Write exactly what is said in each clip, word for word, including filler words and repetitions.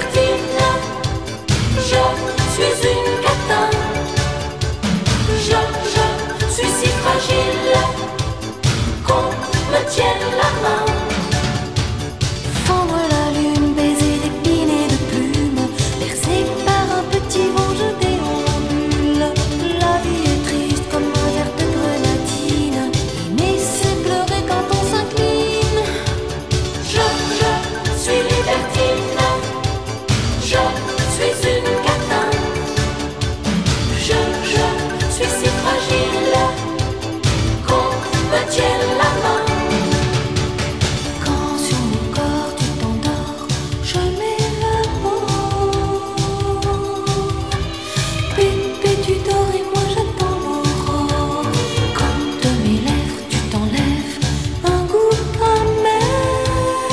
libertine. Je suis une catin. Je, je suis si fragile qu'on me tienne la main. Fendre la lune, baiser d'épines et de plumes, bercé par un petit vent, je déambule. La vie est triste comme un verre de grenadine. Aimer, c'est pleurer quand on s'incline. Je, je suis libertine. Je suis une catin. Je, je suis si fragile qu'on me tienne la main. Quand sur mon corps tu t'endors, je m'évapore. Bébé, tu dors et moi j'attends l'aurore. Comme de mes lèvres tu t'enlèves un goût amer.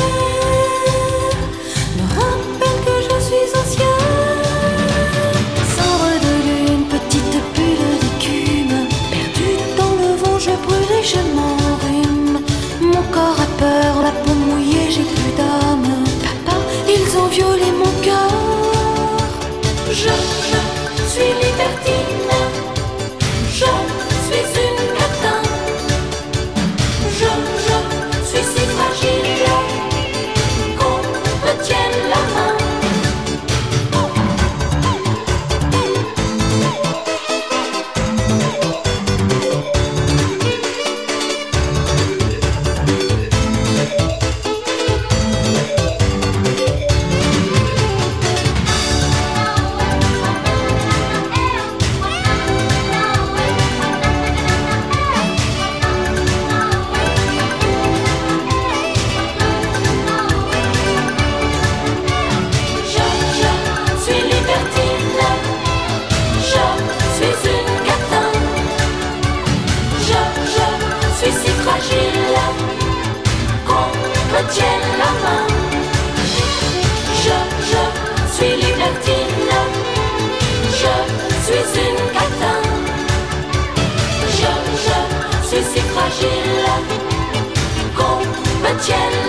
Me rappelle que je suis au ciel. Cendre de lune, petite bulle d'écume, perdue dans le vent, je brûle et je m'enrhume. Mon corps a peur, la peau mouillée, j'ai plus d'âme. Papa, ils ont violé mon cœur. Je, je suis libertine. Je suis une catin. Je, je suis si fragile qu'on me tienne la main. Je, je suis libertine. Je suis une catin. Je, je suis si fragile qu'on me tienne la main. Je, je suis libertine. Je suis une catin. Je, je suis si fragile qu'on me tienne